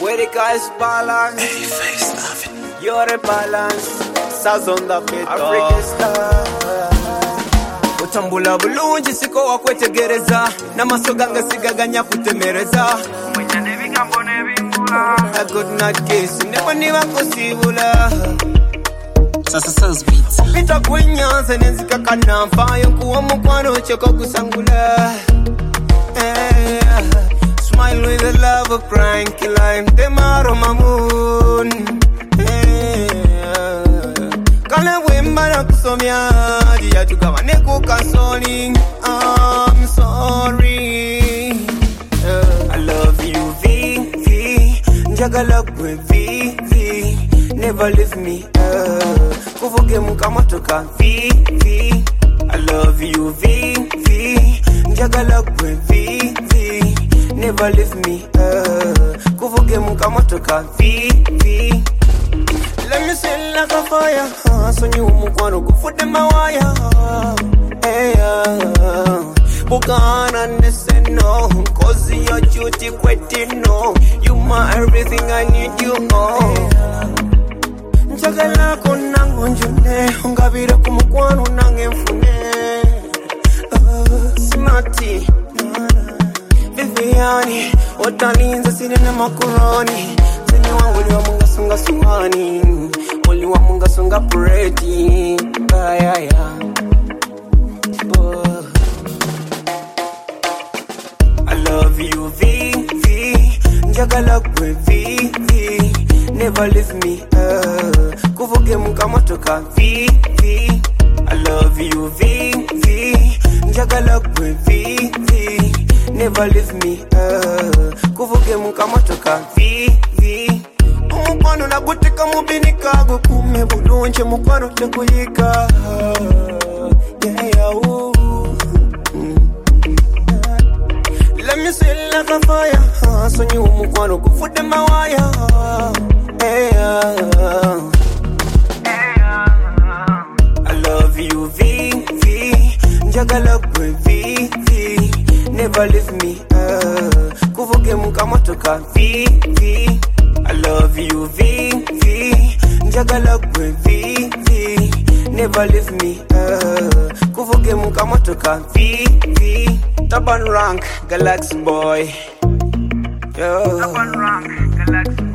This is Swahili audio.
Where the guys balance, you're a balance. Stars on the beat, Africa star. Utambula bulungi siko wakwetegereza n'amasoga sigaganya kutemereza umujyane bigambo nebimbula I could not kiss never niba kusibula sasa beats pita kwenyanze nenzikakana mfayo kuwa mukwano choko gusangula smile with the love of crying climb the maro mamoon kale wemba kusomya dia tugawane ku consoling I'm sorry I love you V njagala gwe V never leave me kuvuge mukamotoka V I love you V njagala gwe V never leave me kuvuge mukamotoka V let me sing like a fire so you mukwano kufude mawaya hey bukana nese no cause your duty kweti no you my everything I need you njagala konango njune ungabire kumukwano nange mfune smati Viviani otalinza sine na makuroni teni wangu liwa munga sunga suhani Oli wa munga sunga pureti I love you V njagala gwe V never leave me kuvuge mukamotoka V I love you V njagala gwe V never leave me kuvuge mukamotoka V mukwano nagutika mubinika gukume bulungi mukwano tekuyika let me sing like a fire so you mukwano kufude mawaya I love you V njagala gwe V never leave me kuvuge mukamotoka V I love you V njagala gwe V never leave me kuvuge mukamotoka V Taban rank Galaxy boy yo Taban rank Galaxy